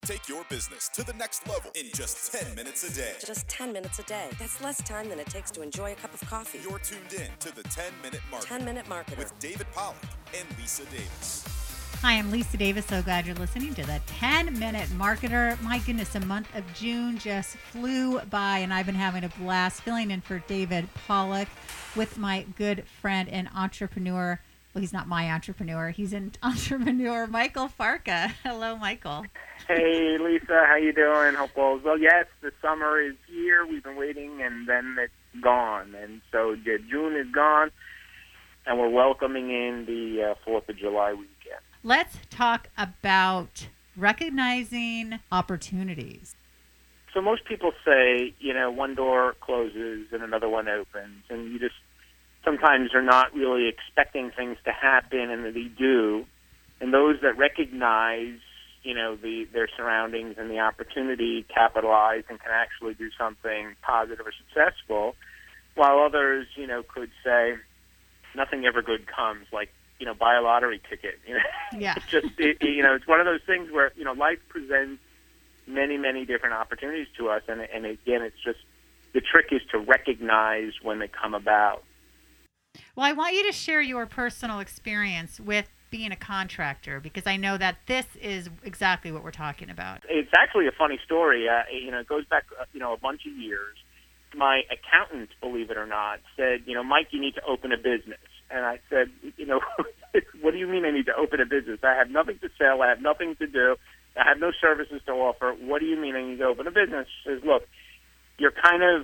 Take your business to the next level in just 10 minutes a day. Just 10 minutes a day. That's less time than it takes to enjoy a cup of coffee. You're tuned in to the 10-Minute Marketer. 10-Minute Marketer With David Pollack and Lisa Davis. Hi, I'm Lisa Davis. So glad you're listening to the 10-Minute Marketer. My goodness, a month of June just flew by, and I've been having a blast filling in for David Pollack with my good friend and entrepreneur. Well, he's not my entrepreneur. He's an entrepreneur, Michael Farka. Hello, Michael. Hey, Lisa. How you doing? Hope all is well. Yes, the summer is here. We've been waiting, and then it's gone. And so June is gone, and we're welcoming in the 4th of July weekend. Let's talk about recognizing opportunities. So most people say, one door closes and another one opens, and you just sometimes are not really expecting things to happen, and they do. And those that recognize, their surroundings and the opportunity, capitalize and can actually do something positive or successful, while others, could say nothing ever good comes, like, buy a lottery ticket. Yeah. It's one of those things where, life presents many, many different opportunities to us. And again, it's just the trick is to recognize when they come about. Well, I want you to share your personal experience with being a contractor, because I know that this is exactly what we're talking about. It's actually a funny story. It goes back, a bunch of years. My accountant, believe it or not, said, Mike, you need to open a business. And I said, what do you mean I need to open a business? I have nothing to sell. I have nothing to do. I have no services to offer. What do you mean I need to open a business? She says, look, you're kind of,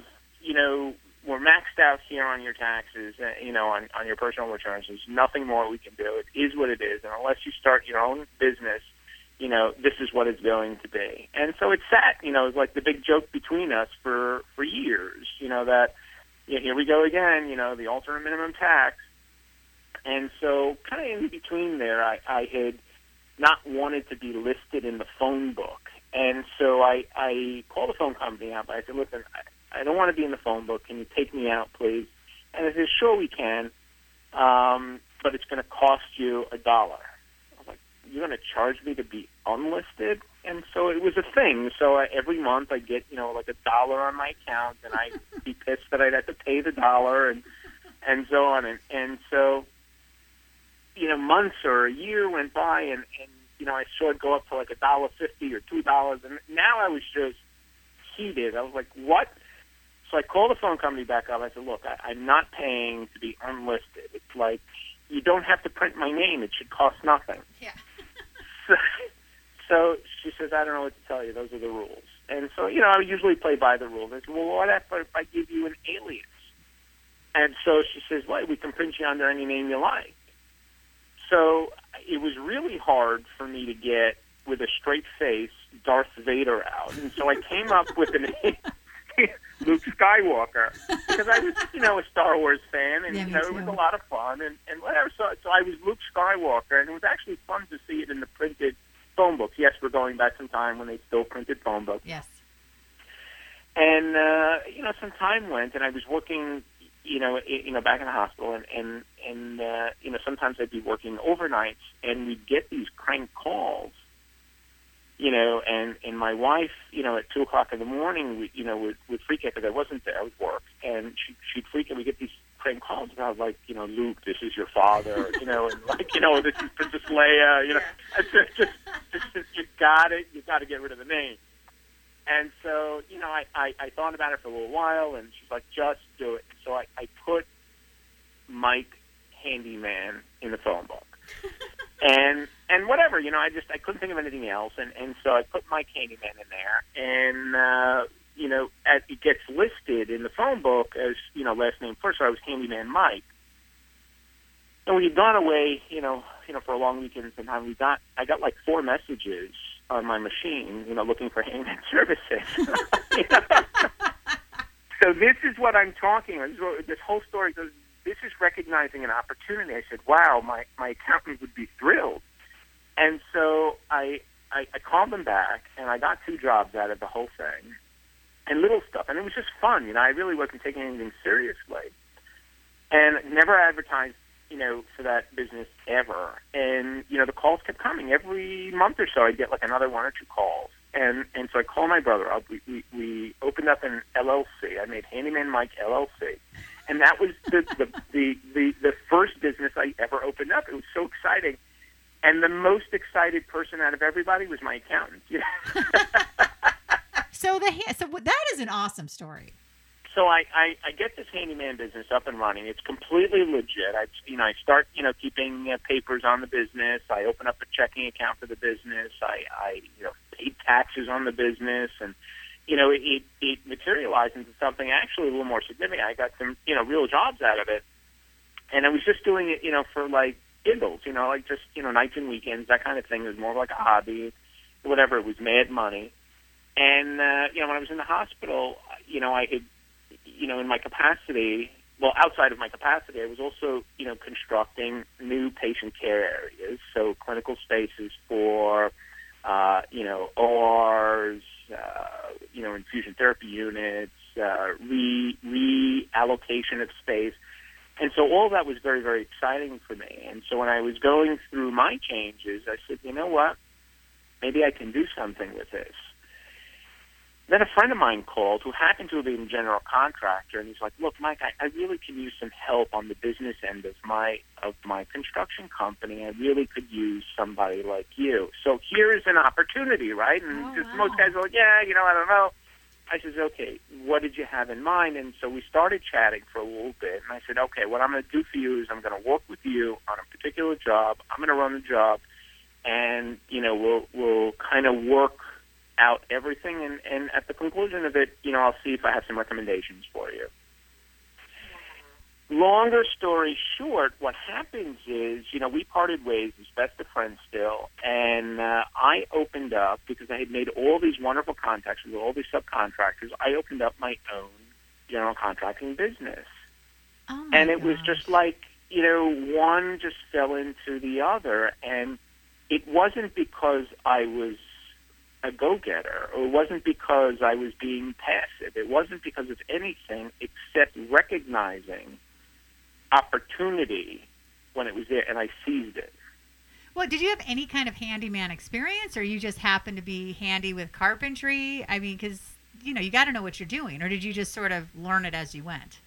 we're maxed out here on your taxes, on your personal returns. There's nothing more we can do. It is what it is. And unless you start your own business, this is what it's going to be. And so it sat, it's like the big joke between us for years, that here we go again, the alternate minimum tax. And so kind of in between there, I had not wanted to be listed in the phone book. And so I called the phone company up. I said, listen, I don't want to be in the phone book. Can you take me out, please? And they said, sure, we can, but it's going to cost you $1. I was like, you're going to charge me to be unlisted? And so it was a thing. So every month I'd get, like $1 on my account, and I'd be pissed that I'd have to pay the $1 and so on. And so, months or a year went by, and I saw it go up to like $1.50 or $2, and now I was just heated. I was like, what? So I called the phone company back up. I said, look, I'm not paying to be unlisted. It's like, you don't have to print my name. It should cost nothing. Yeah. So she says, I don't know what to tell you. Those are the rules. And so, I usually play by the rules. I said, well, what if I give you an alias? And so she says, well, we can print you under any name you like. So it was really hard for me to get, with a straight face, Darth Vader out. And so I came up with the name Luke Skywalker, because I was, a Star Wars fan, and, it was a lot of fun and whatever. So I was Luke Skywalker, and it was actually fun to see it in the printed phone books. Yes, we're going back some time when they still printed phone books. Yes. And, some time went, and I was working, back in the hospital, and sometimes I'd be working overnights, and we'd get these crank calls, and my wife, at 2:00 in the morning, would freak out because I wasn't there. I would work, and she'd freak out. We get these crank calls about, like, Luke, this is your father, and like, this is Princess Leia, I said, just you got to get rid of the name. And so, I thought about it for a little while, and she's like, just do it. So I put Mike Handyman in the phone book. and whatever, I couldn't think of anything else. And so I put Mike Handyman in there. And, it gets listed in the phone book as, last name first. So I was Handyman Mike. And when you'd gone away, for a long weekend sometime, I got like 4 messages on my machine, looking for handyman services. So this is what I'm talking about. This whole story goes, this is recognizing an opportunity. I said, wow, my accountant would be thrilled. And so I called them back, and I got 2 jobs out of the whole thing, and little stuff. And it was just fun. I really wasn't taking anything seriously. And never advertised, for that business ever. And, the calls kept coming. Every month or so, I'd get like another 1 or 2 calls. And so I called my brother up. We opened up an LLC. I made Handyman Mike LLC. And that was the first business I ever opened up. It was so exciting. And the most excited person out of everybody was my accountant. So that is an awesome story. So I get this handyman business up and running. It's completely legit. I start keeping papers on the business. I open up a checking account for the business. I paid taxes on the business, and it materialized into something actually a little more significant. I got some real jobs out of it, and I was just doing it for like giggles, like just nights and weekends, that kind of thing. It was more like a hobby, whatever. It was mad money, and when I was in the hospital, I had. In my capacity, outside of my capacity, I was also, constructing new patient care areas, so clinical spaces for, ORs, infusion therapy units, reallocation of space. And so all that was very, very exciting for me. And so when I was going through my changes, I said, you know what, maybe I can do something with this. Then a friend of mine called who happened to have been a general contractor, and he's like, look, Mike, I really can use some help on the business end of my construction company. I really could use somebody like you. So here is an opportunity, right? And most guys are like, I don't know. I said, okay, what did you have in mind? And so we started chatting for a little bit, and I said, okay, what I'm going to do for you is I'm going to work with you on a particular job. I'm going to run the job, and, we'll kind of work out everything, and at the conclusion of it, I'll see if I have some recommendations for you. Longer story short, what happens is, we parted ways as best of friends still, and I opened up, because I had made all these wonderful contacts with all these subcontractors, I opened up my own general contracting business. And it was just like, one just fell into the other, and it wasn't because I was a go-getter, or it wasn't because I was being passive. It wasn't because of anything except recognizing opportunity when it was there, and I seized it. Well, did you have any kind of handyman experience, or you just happened to be handy with carpentry? I mean, because, you got to know what you're doing, or did you just sort of learn it as you went?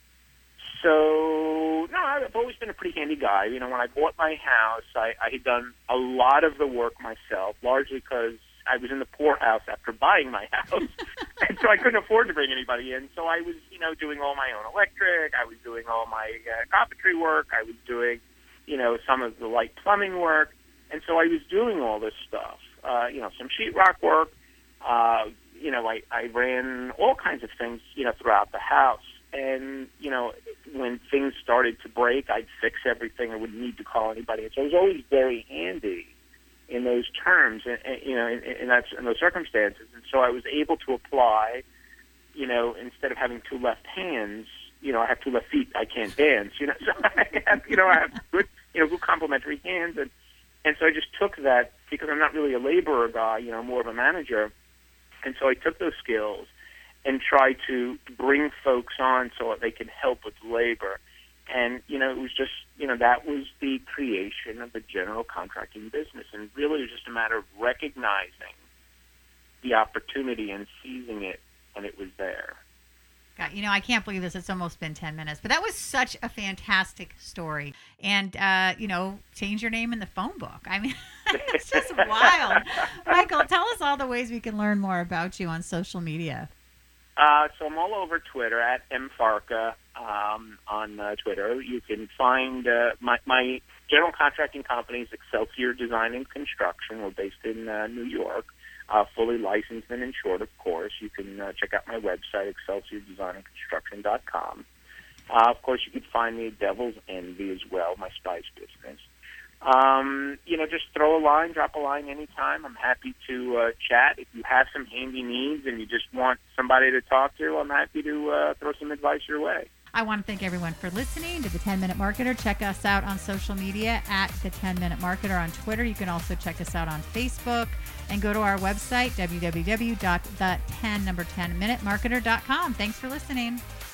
So, no, I've always been a pretty handy guy. When I bought my house, I had done a lot of the work myself, largely because I was in the poorhouse after buying my house, and so I couldn't afford to bring anybody in. So I was, doing all my own electric. I was doing all my carpentry work. I was doing, some of the light plumbing work. And so I was doing all this stuff, some sheetrock work. I ran all kinds of things, throughout the house. And, when things started to break, I'd fix everything. I wouldn't need to call anybody. And so I was always very handy in those terms, in those circumstances. And so I was able to apply, instead of having two left hands, I have two left feet. I can't dance, so I have good, good complementary hands. And so I just took that, because I'm not really a laborer guy, I'm more of a manager. And so I took those skills and tried to bring folks on so that they could help with labor. And, it was just, that was the creation of the general contracting business. And really it was just a matter of recognizing the opportunity and seizing it when it was there. God, I can't believe this. It's almost been 10 minutes. But that was such a fantastic story. And, change your name in the phone book. I mean, it's just wild. Michael, tell us all the ways we can learn more about you on social media. So I'm all over Twitter at mfarka on Twitter. You can find my general contracting company is Excelsior Design and Construction. We're based in New York, fully licensed and insured, of course. You can check out my website, ExcelsiorDesignAndConstruction.com. Of course, you can find me at Devil's Envy as well, my spice business. Just throw a line, drop a line anytime. I'm happy to chat. If you have some handy needs and you just want somebody to talk to, I'm happy to throw some advice your way. I want to thank everyone for listening to The 10-Minute Marketer. Check us out on social media at The 10-Minute Marketer on Twitter. You can also check us out on Facebook and go to our website, www.the10minutemarketer.com. Thanks for listening.